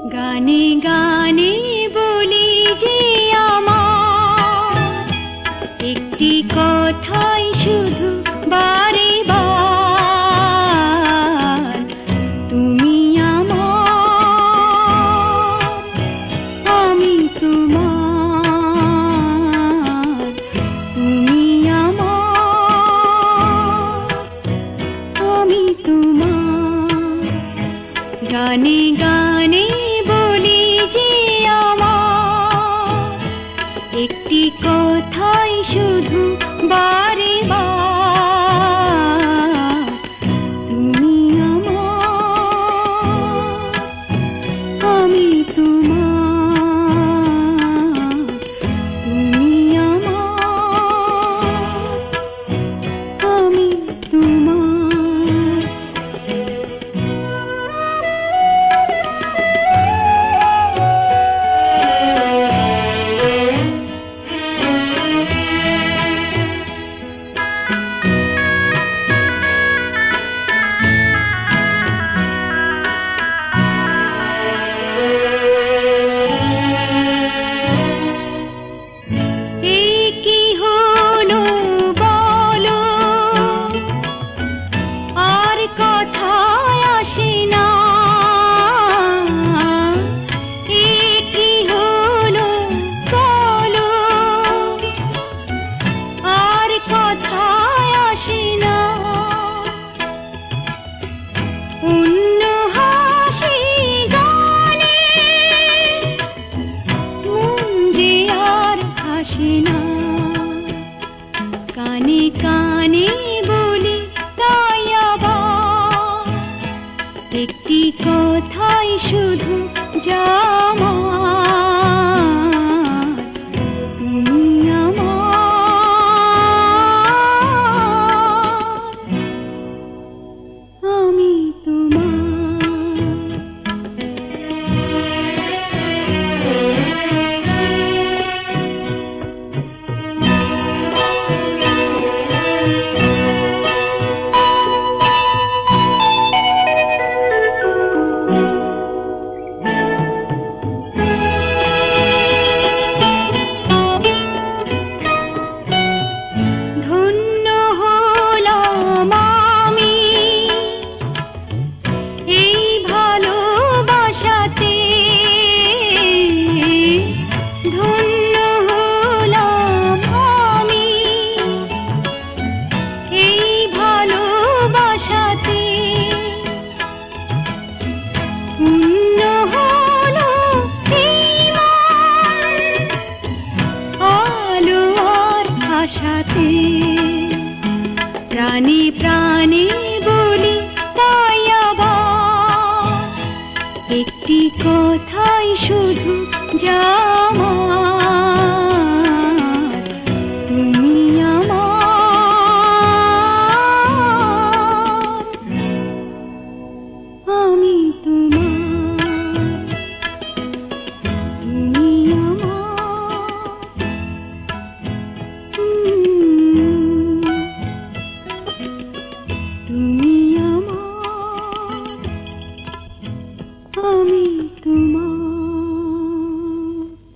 গানে গানে বলি যে আমার একটি কথাই শুধু বারে বার, তুমি আমার, আমি তোমার, তুমি আমার, আমি তোমার। গানে গানে বলি যে আমার একটি কথাই শুধু বারে বার, তুমি আমার, আমি তোমার, তুমি আমার, আমি তোমার। কানে কানে বলি তাই আবার একটি কথাই শুধু আমার, তুমি আমার, আমি সাথে প্রাণে প্রাণে বলি তাই আবার একটি কথাই শুধু যা